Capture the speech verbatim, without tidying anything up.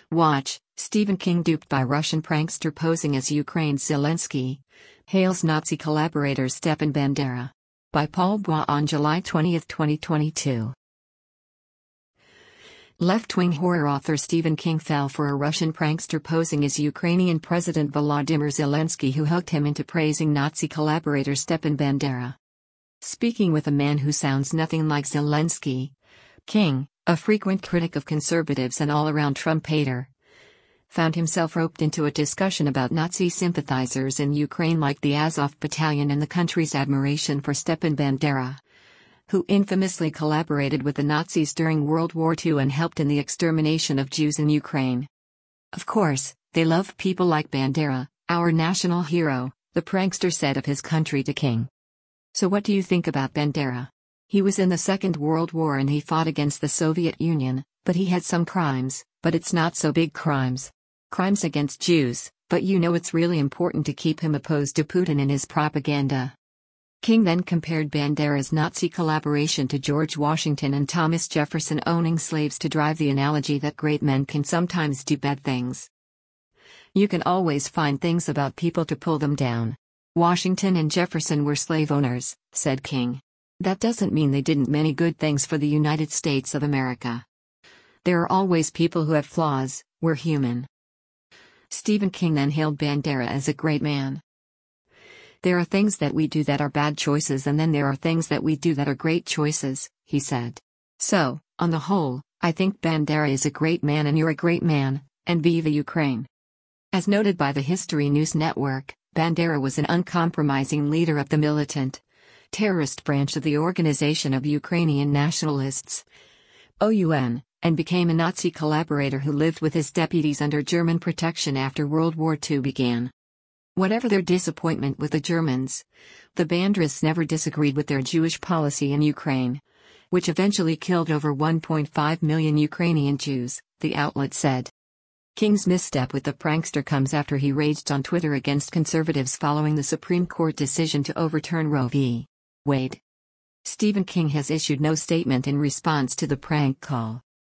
Watch, Stephen King duped by Russian prankster posing as Ukraine's Zelensky. Hails Nazi collaborator Stepan Bandera. By Paul Bois on July twentieth, twenty twenty-two. Left-wing horror author Stephen King fell for a Russian prankster posing as Ukrainian President Volodymyr Zelensky, who hooked him into praising Nazi collaborator Stepan Bandera. Speaking with a man who sounds nothing like Zelensky, King, a frequent critic of conservatives and all-around Trump hater, found himself roped into a discussion about Nazi sympathizers in Ukraine like the Azov Battalion and the country's admiration for Stepan Bandera, who infamously collaborated with the Nazis during World War Two and helped in the extermination of Jews in Ukraine. Of course, they love people like Bandera, our national hero, the prankster said of his country to King. So what do you think about Bandera? He was in the Second World War and he fought against the Soviet Union, but he had some crimes, but it's not so big crimes. Crimes against Jews, but you know it's really important to keep him opposed to Putin and his propaganda. King then compared Bandera's Nazi collaboration to George Washington and Thomas Jefferson owning slaves to drive the analogy that great men can sometimes do bad things. You can always find things about people to pull them down. Washington and Jefferson were slave owners, said King. That doesn't mean they didn't many good things for the United States of America. There are always people who have flaws, we're human. Stephen King then hailed Bandera as a great man. There are things that we do that are bad choices and then there are things that we do that are great choices, he said. So, on the whole, I think Bandera is a great man and you're a great man, and viva Ukraine. As noted by the History News Network, Bandera was an uncompromising leader of the militant, terrorist branch of the Organization of Ukrainian Nationalists, O U N, and became a Nazi collaborator who lived with his deputies under German protection after World War Two began. Whatever their disappointment with the Germans, the Banderas never disagreed with their Jewish policy in Ukraine, which eventually killed over one point five million Ukrainian Jews, the outlet said. King's misstep with the prankster comes after he raged on Twitter against conservatives following the Supreme Court decision to overturn Roe v. Wade. Stephen King has issued no statement in response to the prank call.